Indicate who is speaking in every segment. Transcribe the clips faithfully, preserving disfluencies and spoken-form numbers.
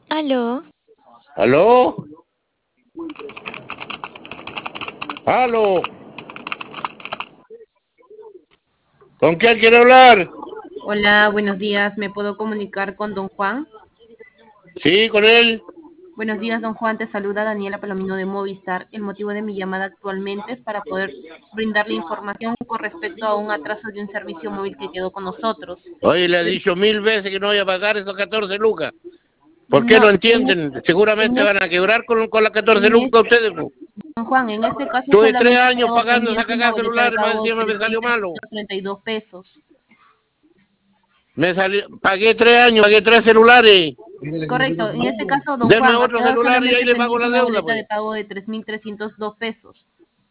Speaker 1: Aló,
Speaker 2: ¿Aló? ¿Aló? ¿Con quién quiere hablar?
Speaker 3: Hola, buenos días. ¿Me puedo comunicar con don Juan?
Speaker 2: Sí, con él.
Speaker 3: Buenos días, don Juan. Te saluda Daniela Palomino de Movistar. El motivo de mi llamada actualmente es para poder brindarle información con respecto a un atraso de un servicio móvil que quedó con nosotros.
Speaker 2: Oye, le he dicho mil veces que no voy a pagar esos catorce lucas. ¿Por qué
Speaker 3: No,
Speaker 2: no
Speaker 3: en,
Speaker 2: entienden?
Speaker 3: en
Speaker 2: Seguramente
Speaker 3: es-
Speaker 2: van a quebrar con, con las catorce
Speaker 3: en es-
Speaker 2: lucas ustedes, po.
Speaker 3: don Juan, en este caso
Speaker 2: Tuve tres
Speaker 3: solamente ha
Speaker 2: años
Speaker 3: quedado
Speaker 2: pagando esa
Speaker 3: pendiente una
Speaker 2: cagada de
Speaker 3: boleta de
Speaker 2: celulares, más
Speaker 3: pago de
Speaker 2: encima me
Speaker 3: tres mil
Speaker 2: salió malo.
Speaker 3: trescientos treinta y dos pesos.
Speaker 2: Me salió, pagué tres años, pagué tres celulares.
Speaker 3: Correcto. En este caso, don
Speaker 2: Denme
Speaker 3: Juan, ha
Speaker 2: otro
Speaker 3: quedado
Speaker 2: celular y ahí
Speaker 3: solamente
Speaker 2: le pago
Speaker 3: pendiente
Speaker 2: la
Speaker 3: una
Speaker 2: deuda,
Speaker 3: boleta
Speaker 2: pues.
Speaker 3: de pago de tres mil trescientos dos pesos.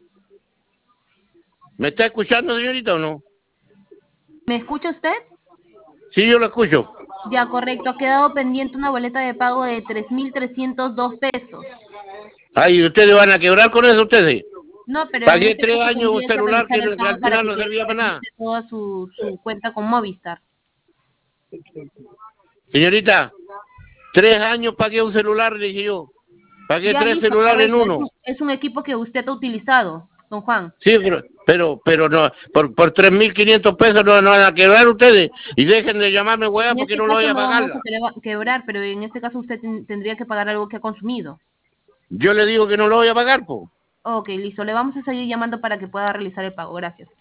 Speaker 2: ¿Me está escuchando, señorita, o no?
Speaker 3: ¿Me escucha usted?
Speaker 2: Sí, yo lo escucho.
Speaker 3: Ya, correcto. Ha quedado pendiente una boleta de pago de tres mil trescientos dos pesos.
Speaker 2: Ay, ¿ustedes van a quebrar con eso, ustedes?
Speaker 3: No, pero en
Speaker 2: Pagué
Speaker 3: este
Speaker 2: tres
Speaker 3: caso
Speaker 2: años un
Speaker 3: tendría que
Speaker 2: celular
Speaker 3: realizar
Speaker 2: que,
Speaker 3: el
Speaker 2: que
Speaker 3: pago
Speaker 2: al
Speaker 3: para
Speaker 2: final
Speaker 3: que
Speaker 2: no
Speaker 3: quede
Speaker 2: servía para nada.
Speaker 3: pendiente toda su, su cuenta con Movistar.
Speaker 2: Señorita, tres años pagué un celular, le dije yo. Pagué
Speaker 3: Ya,
Speaker 2: tres
Speaker 3: listo,
Speaker 2: celulares en
Speaker 3: correcto. Es
Speaker 2: uno.
Speaker 3: un, es un equipo que usted ha utilizado, don Juan.
Speaker 2: Sí, pero, pero, pero no, por, por tres mil quinientos pesos no, no van a quebrar ustedes. Y dejen de llamarme weá
Speaker 3: En
Speaker 2: porque
Speaker 3: este
Speaker 2: no lo voy
Speaker 3: caso
Speaker 2: a
Speaker 3: no vamos a
Speaker 2: pagarla.
Speaker 3: quebra- quebrar, pero en este caso usted ten- tendría que pagar algo que ha consumido.
Speaker 2: Yo le digo que no lo voy a pagar, pues.
Speaker 3: Ok, listo. Le vamos a seguir llamando para que pueda realizar el pago. Gracias.